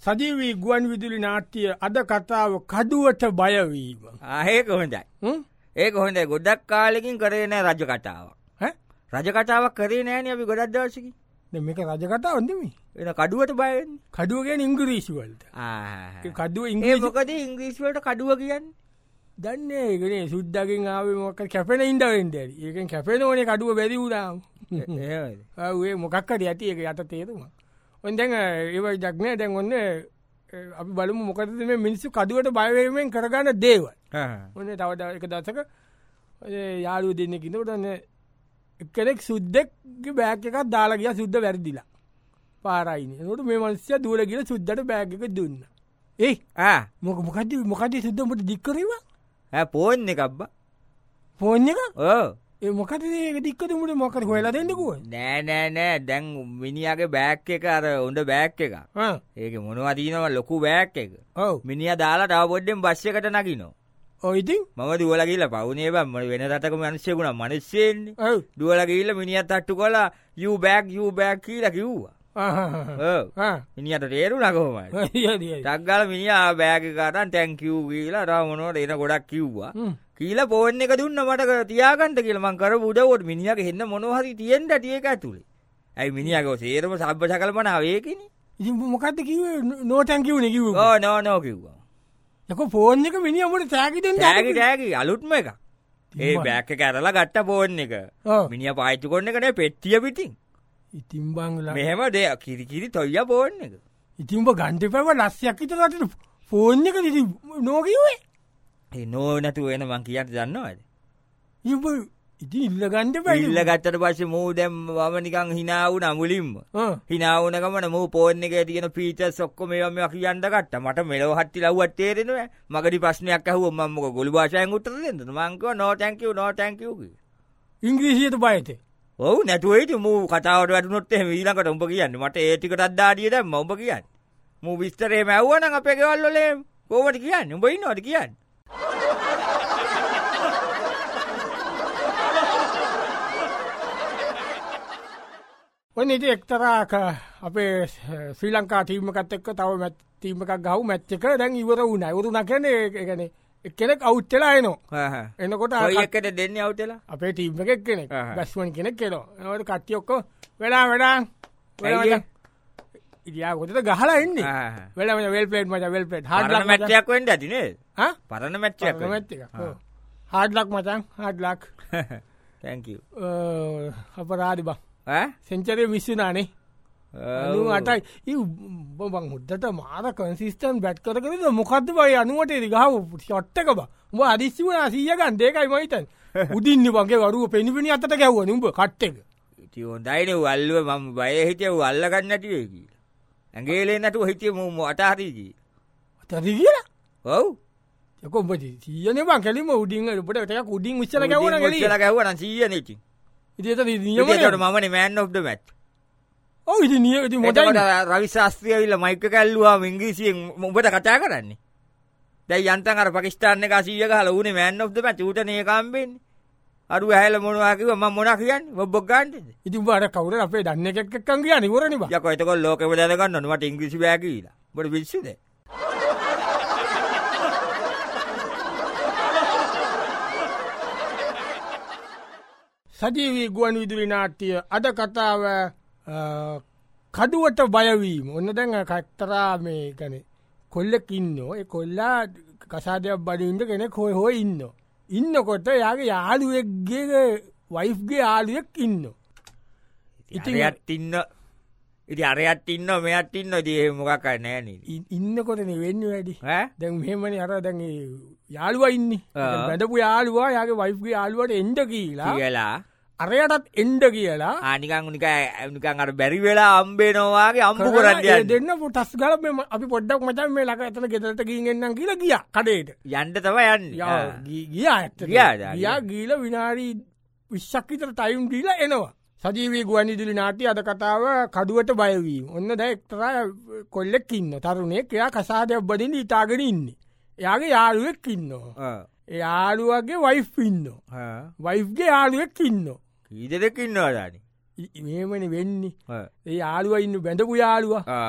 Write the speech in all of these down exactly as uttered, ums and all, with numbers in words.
සජීවී ගුවන් විදුලි නාට්‍ය අද කතාව කඩුවට බයවීම. ඒක හොඳයි. ඒක හොඳයි. ගොඩක් කාලෙකින් කරේ නෑ රජ කතාවක්. රජ කතාවක් කරේ නෑනේ අපි ගොඩක් දවසකින්. දැන් මේක රජ කතාවක් නෙමෙයි. එන කඩුවට බය වෙන්නේ. කඩුව කියන්නේ ඉංග්‍රීසි වලට. ආ. කඩුව ඒ ඉංග්‍රීසි මොකද ඉංග්‍රීසි වලට කඩුව කියන්නේ? දන්නේ ඒකනේ සුද්දගෙන් ආවේ මොකක් කැපෙන ඉඳ වෙන්නේ ඇති. ඒකෙන් කැපෙන ඕනේ කඩුව බැරි වුණාම. එහෙමද? ආ ඒ මොකක් හරි ඇති ඒක යට තේරුම. ඔන්න දැන් ඒව ඉඩක් නෑ දැන් ඔන්න අපි බලමු මොකද මේ මිනිස්සු කඩුවට බය වෙමින් කරගන්න දේවල්. ඔන්න තව එක දවසක යාළුවෝ දෙන්නෙක් ඉන්නකොට ඔන්න එක්කෙනෙක් සුද්දෙක්ගේ බෑග් එකක් දාලා ගියා සුද්ද වැරදිලා. පාරයිනේ. ඒකට මේ මිනිස්සයා දුවලා ගිහලා සුද්දට බෑග් එක දුන්නා. එයි ආ මොක මොකද්ද මොකද්ද සුද්ද උඹට දික් කරේවා? ආ ෆෝන් එක අබ්බා. ෆෝන් එක? ඔව්. ඒ මොකද ඒක දික් කරේ උඹට මොකද හොයලා දෙන්නකෝ? නෑ නෑ නෑ දැන් මිනිහාගේ බෑග් එක අර උණ්ඩ බෑග් එක. ආ. ඒකේ මොනවද තියෙනව ලොකු බෑග් එක. ඔව්. මිනිහා දාලා තව පොඩ්ඩෙන් බස් එකට නගිනවා. ඔව් ඉතින් මම දුවලා ගිහලා පවුනේ බම් මම වෙන රටක මිනිස්සුෙකුණා මිනිස්සෙන්නේ. ඔව්. දුවලා ගිහලා මිනිහත් අට්ටු කළා you back you back කියලා කිව්වා. ඔව්. ආ. මිනිහට තේරුණා කොහොමද? හරි හරි. ටක් ගාලා මිනිහා බෑග් එක අරන් thank you කියලා තව මොනවද එන ගොඩක් කිව්වා. කීලා ෆෝන් එක දුන්නා මට තියාගන්න කියලා මං කරපු උදව්වට මිනිහාගේ හෙන්න මොනවා හරි තියෙන්න ඇති ඒක ඇතුලේ. ඇයි මිනිහාගේ සේරම සබ්බ සකලපනාව ඒකනේ. ඉතින් මොකද්ද කිව්වේ no thank you නේ කිව්වා. ඕ නෝ නෝ කිව්වා. යකෝ ෆෝන් එක මිනිහා උඹට තෑගි දෙන්න තෑගි තෑගි අලුත්ම එකක්. ඒ බෑග් එක අරලා ගත්ත ෆෝන් එක. ඔව්. මිනිහා පාවිච්චි කරන එක නේ පෙට්ටිය පිටින්. ඉතින් බංලා මෙහෙම දෙය කිරි කිරි තොయ్య ෆෝන් එක. ඉතින් උඹ ගන්න එපාව ලස්සයක් විතර අතට ෆෝන් එක ඉතින් නෝ කිව්වේ. ඒ නෝ නැතුව එන මං කියන්න දන්නවද? උඹ ඉතින් ඉල්ල ගන්න එපා. ඉල්ල ගත්තට පස්සේ මූ දැන් මම නිකන් hina වුණා මුලින්ම. ආ. hina වුණ ගමන මූ ෆෝන් එකේ තියෙන ෆීචර්ස් ඔක්කොම ඒවා මේවා කියන්න ගත්තා. මට මෙලව හත්ති ලව්වක් තේරෙන්නේ නැහැ. මගදී ප්‍රශ්නයක් අහුවම මම මොකද ගොළු භාෂාවෙන් උත්තර දෙන්නද? මං කිව්වා no thank you no thank you කිව්වා. ඉංග්‍රීසියට බයද? ඔව් නැතුව ඉතින් මූ කතාවට වැටුනොත් එහෙම ඊළඟට උඹ කියන්නේ මට ඒ ටිකටත් දාඩිය දැම්ම උඹ කියන්නේ. මූ විස්තරේ මැව්වනම් අපේ ගෙවල් වල කොහොමද කියන්නේ? උඹ ඉන්නවද කියන්නේ? ඔන්න ඉතින් එක්තරා අපේ ශ්‍රී ලංකා ටීම් එකත් එක්ක තව මැච් ටීම් එකක් ගහුව මැච් එක දැන් ඉවර වුණා. ඉවරුණා කියන්නේ ඒ කියන්නේ එක්කෙනෙක් අවුට් වෙලා එනවා. හා හා. එනකොට කොයි එක්කද දෙන්නේ අවුට් වෙලා? අපේ ටීම් එකේ එක්කෙනෙක්. බැට්ස්මන් කෙනෙක් එනවා. ඒකට කට්ටිය ඔක්කොම වෙලා වෙලා වෙලා ඉතියා කොතද ගහලා ඉන්නේ. හා හා. වෙලා වෙලා වෙල් ප්ලේඩ් මචං well played. Hard luck match එකක් වෙන්න ඇති නේද? හා? පරණ මැච් එකක්. පරණ මැච් එකක්. ඔව්. හાર્ඩ් ලක් මචං හાર્ඩ් ලක්. thank you. අපරාධි බං. ඈ සෙන්චරිය මිස් වුණානේ. අනූ අටයි. ඊ බං හොද්දට මාර කන්සිස්ටන්ට් බැට් කර කරද මොකද්ද බයි අනූ අටේ ගහව ෂොට් එක බං. උඹ හදිස්සි වුණා සීය ගන්න දෙකයි මම හිතන්නේ. උදින්නේ බං ඒ වරුව පෙනි පෙනි අතට ගැව්වනේ උඹ කට් එක. ඉතින් හොඳයිනේ ඌ අල්ලුව මම බය හිටියේ ඌ අල්ල ගන්න නැති වෙයි කියලා. ඇඟේලේ නැතුව හිටියේ මම අට හරි ගියේ. අට හරි ගියලා? ඔව්. යකෝ උඹ සීයනේ බං කැලිම උඩින් උඹට ටිකක් උඩින් උස්සලා ගැව්වනම් එළිය. උස්සලා ගැව්වා නම් සීයනේ ඉතින්. ඉතින් ඒක නියමනේ. ඒකට මමනේ මෑන් ඔෆ් ද මැච්. ඔව් ඉතින් නිය ඉතින් මොකද රවි ශාස්ත්‍රී ඇවිල්ලා මයික් එක ඇල්ලුවාම ඉංග්‍රීසියෙන් උඹට කතා කරන්නේ. දැන් යන්තම් අර පාකිස්තාන් එක සීය ගහලා ඌනේ මෑන් ඔෆ් ද මැච් ඌටනේ ඒක හම්බෙන්නේ. අරු ඇහැල මොනවා කිව්වා මම මොනවා කියන්නේ බොබ්බක් ගන්නද? ඉතින් උඹ අර කවුරුද අපේ දන්නේ එකක් එක්කන් ගියානේ ඉවරනේ බා. යකෝ එතකොට ලෝකෙම දැන ගන්න ඕනේ මට ඉංග්‍රීසි බෑ කියලා. උඹට පිස්සුද? සජීවී ගුවන් විදුලි නාට්‍ය අද කතාව කඩුවට බයවීම. ඔන්න දැන් කතරා මේ කියන්නේ කොල්ලෙක් ඉන්නෝ. ඒ කොල්ලා කසාදයක් බඩින්න කෙනෙක් හොය හොය ඉන්නෝ. ඉන්නකොට යාගේ යාළුවෙක්ගේ වයිෆ්ගේ යාළුවෙක් ඉන්නෝ. ඉතින් අරයත් ඉන්න ඉතින් අරයත් ඉන්න මෙයත් ඉන්න ඉතින් මොකක් හරි නෑ නේද? ඉන්නකොටනේ වෙන්නේ වැඩි. ඈ දැන් මෙහෙමනේ අර දැන් යාළුවා ඉන්නේ. බඳපු යාළුවා යාගේ වයිෆ්ගේ යාළුවාට එන්න කියලා. කියලා අරයටත් එන්න කියලා. ආ නිකන් නිකන් නිකන් අර බැරි වෙලා හම්බෙනවා වගේ හම්බු කරන්න යන්නේ. දෙන්න ටස් ගාලා මේ අපි පොඩ්ඩක් මචං මේ ළඟ එතන ගෙදරට ගිහින් එන්නම් කියලා ගියා කඩේට. යන්න තමයි යන්නේ. ගියා ඇත්තට. ගියා ගිහලා විනාඩි විස්සක් විතර ටයිම් දීලා එනවා. සජීවී ගුවන් විදුලි නාට්‍ය අද කතාව කඩුවට බයවීම. ඔන්න දැන් එක්තරා කොල්ලෙක් ඉන්නවා. තරුණයෙක් එයා කසාදයක් බදින්න හිතාගෙන ඉන්නේ. එයාගේ යාළුවෙක් ඉන්නවා. ඒ යාළුවාගේ වයිෆ් ඉන්නවා. වයිෆ්ගේ යාළුවෙක් ඉන්නවා. කී දෙනෙක් ඉන්නවද අනේ? මෙහෙමනේ වෙන්නේ. ඒ යාළුවා ඉන්න බැඳපු යාළුවා.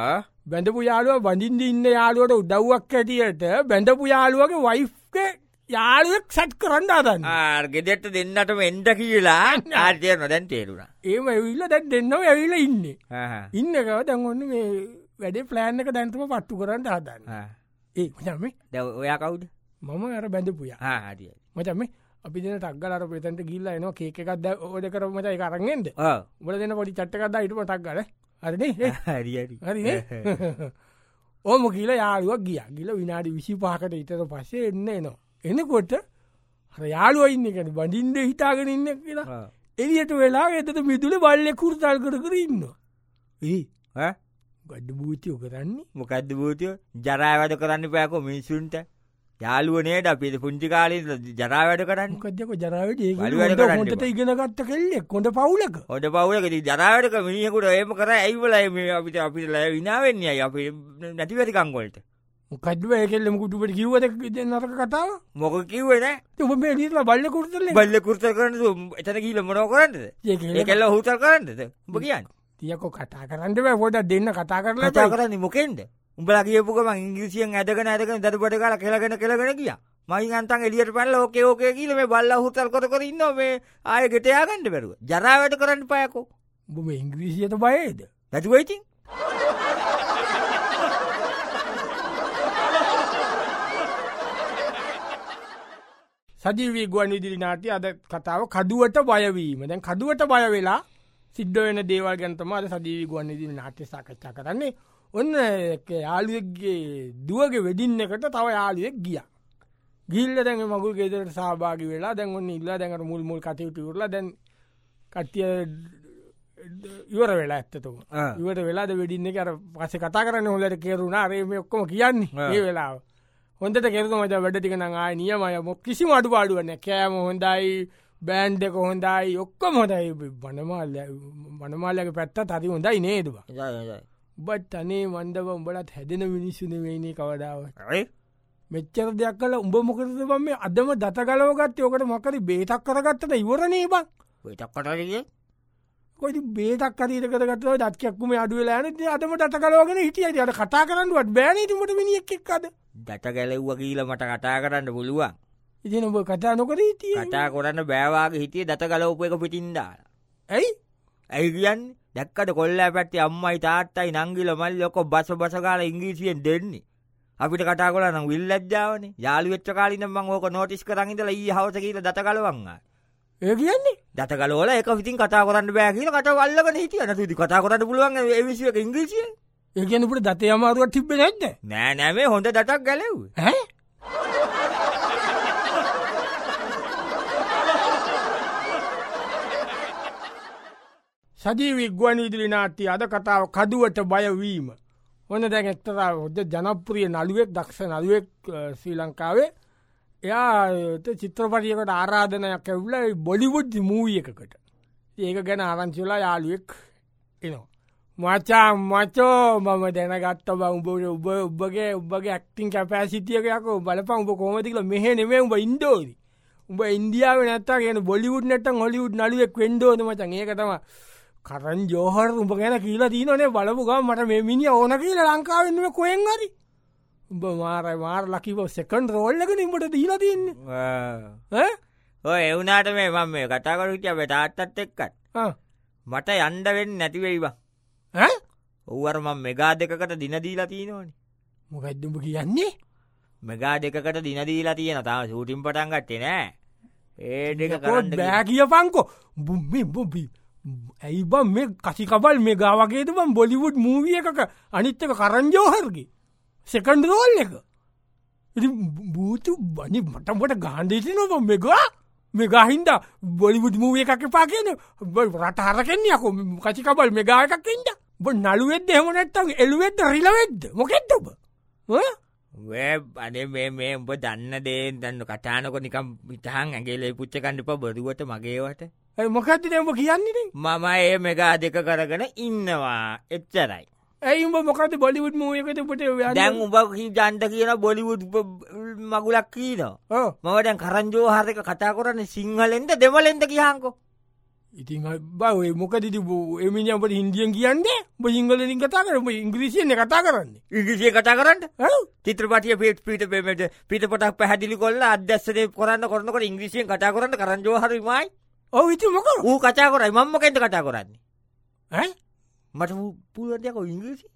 බැඳපු යාළුව බඳින්ද ඉන්න යාළුවට උදව්වක් ඇටියට බැඳපු යාළුවගේ වයිෆ්ක යාළුවෙක් සැට් කරන්න අදන්න ගෙදෙට දෙන්නටම එන්ඩ කියලා ආර්තය නොදැන් තේරුණා ඒම ඇවිල්ල දැන් දෙන්නව ඇවිල ඉන්න ඉන්නකව දැන්ගොන්න මේ වැඩේ ප්ලෑන් එක දැන්තම පත්තු කරන්න හදන්න ඒ මචම දැ ඔයා කවුද මම අර බැඳපුය හරිය මචම අපි දෙන ටක්ගලර පෙතන්ට ගිල්ල එනවා කේකක්ද ඕද කරමට එක කරගෙන්ද බල දෙන පොඩි චට්ටකක්ද ඉටම ටක්ගල හරිනේ හරි හරි ඕම කියල යාළුවක් ගිය ගිල විනාඩි විසි පාකට ඉතර පස්සේ එන්න එනවා එනකොට යාළුව ඉන්න එකට බඳින්ද හිතාගෙන ඉන්න කියලා එලියට වෙලා එතට මිදුල බල්ලෙ කුරතල් කර කර ඉන්න ඒ ගඩ භූතියෝ කරන්නේ මොකක්ද භූතියෝ ජරා වැඩ කරන්න පෑකෝ මිනිසුන්ට යාළුවනේට අපිට පුංචි කාලීට ජරා වැඩ කරන්න කදක ජරාවට හොටට ඉගෙනගත්ත කෙල්ලෙක් කොඳ පවුලක හොට පවුලක ජරාවටක මිනිියකුට ඒම කර ඇයිවලයි අපිට අපිට ලැ විනාවෙන්නේ අපි නැතිවැරිකංගොලට මොකද්ව ඒකෙල්ලම කුටුපට කිව්වද නරක කතාව මොක කිව්වෙන තුම මේ දීලා බල්ල කුරතල බල්ල කුරත කරන්න එතන කියල මොනෝ කරන්නද ඒකෙල්ල හුතල් කරන්නද උඹ කියන්න තියකො කතා කරන්න පොට දෙන්න කතා කරලා කතා කරන්න මොකෙන්ද උඹලා කියපුකම ඉංග්‍රීසියෙන් ඇදගෙන ඇදගෙන දරපට කාලා කෙලගෙන කෙලගෙන ගියා මයින් අන්තන් එළියට පැනලා ඕකේ ඕකේ කියලා මේ බල්ලා හුතල් කර කර ඉන්නවා මේ ආයෙ ගෙට ය아가න්න බැරුව ජරා වැඩ කරන්න පයකෝ උඹ මේ ඉංග්‍රීසියට බයේද නැතුව ඉතින් සජීවී ගුවන් විදුලි නාට්‍ය අද කතාව කදුවට බයවීම. දැන් කදුවට බය වෙලා සිද්ධ වෙන දේවල් ගැන තමයි අද සජීවී ගුවන් විදුලි නාට්‍ය සාකච්ඡා කරන්නේ. ඔන්න යාළුවෙක්ගේ දුවගේ වෙඩින් එකට තව යාළුවෙක් ගියා. ගිහිල්ලා දැන් මගුල් ගෙදරට සහභාගී වෙලා දැන් ඔන්න ඉල්ලා දැන් අර මුල් මුල් කටයුතු ඉවරලා දැන් කට්ටිය ඉවර වෙලා ඇත්තටම. ඉවර වෙලාද වෙඩින් එක අර පස්සේ කතා කරන්නේ හොඳට කෙරුණා. අර මේ ඔක්කොම කියන්නේ මේ වෙලාව. හොඳට කෙරුණා මචං වැඩ ටික නම් ආයේ නියමයි. මොක කිසිම අඩුපාඩුවක් නැහැ. කෑම හොඳයි, බෑන්ඩ් එක හොඳයි, ඔක්කොම හොඳයි. වනමාල වනමාලගේ පැත්තත් හරි හොඳයි නේද බා? හොඳයි හොඳයි. ඔබත් අනේ මන්දව උඹලත් හැදෙන මිනිස්සු නෙවෙයිනේ කවදාවත්. මෙච්චර දෙයක් කළා උඹ මොකටද බං මේ අදම දත ගලව ගත්තේ? ඔකට මොකද බේතක් කරගත්තද ඉවරනේ බං. බේතක් කරගන්නේ? කොයිද බේතක් හරියට කරගත්තද දත් කැක්කුම අඩු වෙලා යන්නේ. ඉතින් අදම දත ගලවගෙන හිටියයි. අර කතා කරන්නවත් බෑනේ ඉතින් උඹට මිනිහෙක් එක්ක අද. දත ගැලෙව්වා කියලා මට කතා කරන්න පුළුවන්. ඉතින් ඔබ කතා නොකර හිටියේ. කතා කරන්න බෑ වාගේ හිටියේ දත ගලවපු එක පිටින් දාලා. ඇයි? ඇයි කියන්නේ? දැක්කද කොල්ලා පැත්තේ අම්මයි තාත්තයි නංගිලා මල්ලි ඔක්කො බස බස ගාලා ඉංග්‍රීසියෙන් දෙන්නේ. අපිට කතා කරලා නම් විල්ලැජ්ජාවනේ. යාළු වෙච්ච කාලේ ඉඳන් මම ඕක නෝටිස් කරන් ඉඳලා ඊයේ හවස කියලා දත ගලවන් ආ. ඒ කියන්නේ? දත ගලවලා ඒක පිටින් කතා කරන්න බෑ කියලා කතාව අල්ලගෙන හිටියා. නැතු ඉතින් කතා කරන්න පුළුවන් ඒ විශ්ව එක ඉංග්‍රීසියෙන්. ඒ කියන්නේ උඹට දතේ අමාරුවක් තිබ්බේ නැද්ද? නෑ නෑ මේ හොඳ දතක් ගැලෙව්වේ. ඈ? සජීවී ගුවන් විදුලි නාට්‍ය අද කතාව කදුවට බයවීම. ඔන්න දැන් එක්තරා හොඳ ජනප්‍රිය නළුවෙක් දක්ෂ නළුවෙක් ශ්‍රී ලංකාවේ එයාට චිත්‍රපටයකට ආරාධනයක් ඇවිල්ලා බොලිවුඩ් මූවි එකකට. ඒක ගැන ආරංචි වෙලා යාළුවෙක් එනවා. මචං මචෝ මම දැනගත්තා බං උඹ උඹ උඹගේ උඹගේ ඇක්ටිං කැපැසිටි එක යකෝ බලපන් උඹ කොහොමද කියලා. මෙහෙ නෙමෙයි උඹ ඉන්න ඕනි. උඹ ඉන්දියාවේ නැත්තම් කියන බොලිවුඩ් නැත්තම් හොලිවුඩ් නළුවෙක් වෙන්න ඕනේ මචං. ඒක තමයි කරන් ජෝහර් උඹ ගැන කියලා තියෙනවනේ බලපු ගමන් මට මේ මිනිහා ඕන කියලා ලංකාවේ ඉන්නේ කොහෙන් හරි. උඹ මාරයි මාර ලකිව සෙකන්ඩ් රෝල් එකනේ උඹට දීලා තින්නේ. ඈ ඔය ඒ වුණාට මේ මම මේ කතා කරු හිටියා මේ තාත්තත් එක්කත්. මට යන්න වෙන්නේ නැති වෙයි බං. ඈ ඔව්වර මම මෙගා දෙකකට දින දීලා තියෙනවනේ. මොකද්ද උඹ කියන්නේ? මෙගා දෙකකට දින දීලා තියෙනවා. තාම ෂූටින් පටන් ගත්තේ නෑ. ඒ දෙක කරන්න බෑ කියපන්කෝ. මේ බොබි ඇයි බං මේ කසිකබල් මේ ගා වගේද බං බොලිවුඩ් මූවි එකක අනිත් එක කරන් ජෝහර්ගේ සෙකන්ඩ් රෝල් එක. ඉතින් බූතු බනි මට මට ගහන්න දෙනවා බං මෙගා මෙගා හින්දා බොලිවුඩ් මූවි එකක් එපා කියන්නේ රට හරකන්නේ යකෝ කසිකබල් මෙගා එකක් හින්දා. ඔබ නළුවෙද්ද එහෙම නැත්තම් එළුවෙද්ද රිලවෙද්ද මොකෙද්ද ඔබ? ඈ වේ අනේ මේ මේ උඹ දන්න දේ දන්න කතානකො නිකන් මිතහන් ඇඟිලේ පුච්ච ගන්න එපා බොරුවට මගේවට. ඒ මොකද්ද දැන් උඹ කියන්නේ? මම ඒ මෙගා දෙක කරගෙන ඉන්නවා එච්චරයි. ඇයි උඹ මොකද්ද බොලිවුඩ් මූවි එකකට උඹට දැන් උඹ ජන්ට කියන බොලිවුඩ් මගුලක් කියනවා. ඔව් මම දැන් කරන් ජෝහර් එක කතා කරන්නේ සිංහලෙන්ද දෙමළෙන්ද කියහන්කෝ. ඉතින් බව මොකදදි එමිනිියම්ට හින්දියන් කියන්නේ බ ඉංගලින් කතා කර ඉංග්‍රීසියන කතා කරන්නේ ඉංග්‍රීසිය කතා කරන්න චිත්‍රපටිය පේට පිට පේමට පිට පොටක් පැහැදිලි කොල්ල අධ්‍යස්සනය කරන්න කරනකට ඉංග්‍රීසියෙන් කතා කරන්න කරජෝහරමයි ඔව ඉති මොක ඌ කතා කරයි මම්මකෙන්ට කතා කරන්නේ ඇ මට පුළුවන්ටයක ඉංග්‍රීසි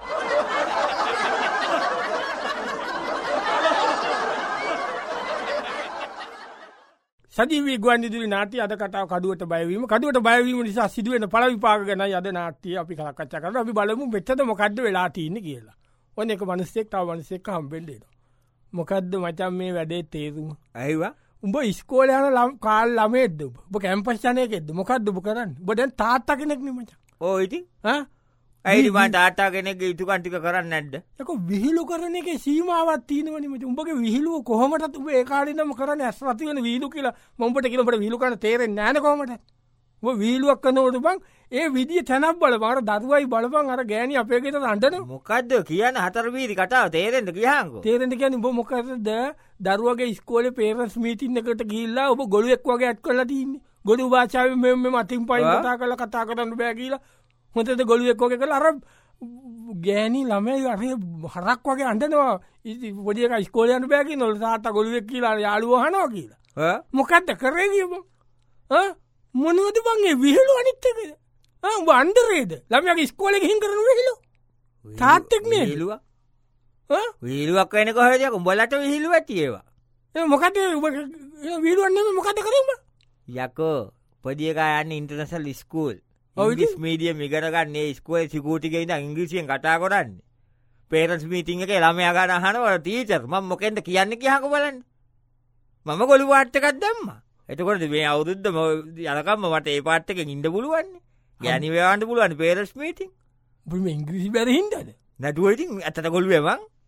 සජීවී ගුවන්විදුලි නාට්‍ය අද කතාව කඩුවට බයවීම කඩුවට බයවීම නිසා සිදුවෙන පළ විපාක ගැන අද නාට්‍ය අපි කලකච්ඡා කරලා අපි බලමු මෙතන මොකද්ද වෙලා තියෙන්නේ කියලා. ඔන්න එක මිනිස්සෙක් තව මිනිස්සෙක් හම්බෙන්න එනවා. මොකද්ද මචං මේ වැඩේ තේරුම? ඇයිවා? උඹ ඉස්කෝලේ යන කාල් ළමයෙක්ද උඹ? උඹ කැම්පස් යන එකෙක්ද? මොකද්ද උඹ කරන්නේ? උඹ දැන් තාත්තා කෙනෙක් නේ මචං. ඕ ඉතින් ඈ ඇයි මම තාත්තා කෙනෙක්ගේ යුතුයකම් ටික කරන්නේ නැද්ද? ඒක විහිළු කරන එකේ සීමාවක් තියෙනවනේ මචං. උඹගේ විහිළුව කොහොමදත් උඹ ඒ කාලේනම කරන්නේ අස් රති වෙන විහිළු කියලා මම උඹට කියලා උඹට විහිළු කරන්න තේරෙන්නේ නැහනේ කොහොමද? උඹ විහිළුවක් කරනකොට බං ඒ විදිය තැනක් බලපන් අර දරුවයි බලපන් අර ගෑණි අපේ ගෙදර අඬන මොකද්ද කියන්නේ හතර වීදි කතාව තේරෙන්න කියහන්කෝ. තේරෙන්න කියන්නේ උඹ මොකද දරුවගේ ඉස්කෝලේ පේරන්ට්ස් මීටින් එකට ගිහිල්ලා ඔබ ගොළුෙක් වගේ ඇට් කරලා තින්නේ. ගොළු භාෂාවෙන් මෙම් මෙම අතින් පයින් කතා කරලා කතා කරන්න බෑ කියලා. හොඳට ගොළුෙක් වගේ කරලා අර ගෑණි ළමයි අර හරක් වගේ අඬනවා. ඉතින් පොඩි එකා ඉස්කෝලේ යන්න බෑ කියනවලු තාත්තා ගොළුෙක් කියලා යාළුවෝ අහනවා කියලා. ඈ මොකද්ද කරේ කියපන්. ඈ මොනවද බං ඒ විහිළු අනිත් එකද? ආ උඹ අnder ළමයාගේ ඉස්කෝලේ ගිහින් කරන විහිළු. තාත්තෙක් නේ. විහිළුවක්. ඈ විහිළුවක් වෙන්නේ කොහෙද? උඹලට විහිළුව ඇති ඒවා. ඒ මොකද උඹ විහිළුවක් නෙමෙයි මොකද කරේ උඹ? යකෝ පොඩි එකා යන්නේ ඉන්ටර්නැෂනල් ස්කූල්. ඉංග්‍රීසි මීඩියම් ඉගෙන ගන්න ඒ ඉස්කෝලේ සිකියුරිටි ගේ ඉඳන් ඉංග්‍රීසියෙන් කතා කරන්නේ. පේරන්ට්ස් මීටින් එකේ ළමයා ගන්න අහනවා ටීචර් මම මොකෙන්ද කියන්නේ කියහක බලන්න. මම ගොළු පාට් එකක් දැම්මා. එතකොට මේ අවුරුද්ද යනකම් මට ඒ පාට් එකෙන් ඉන්න පුළුවන් නේ. යන්නේ වේවන්න පුළුවන් පේරන්ට්ස් මීටින්. උඹ මේ ඉංග්‍රීසි බැරි හින්දාද? නැතුව ඉතින් ඇත්තට ගොළුවේ මං.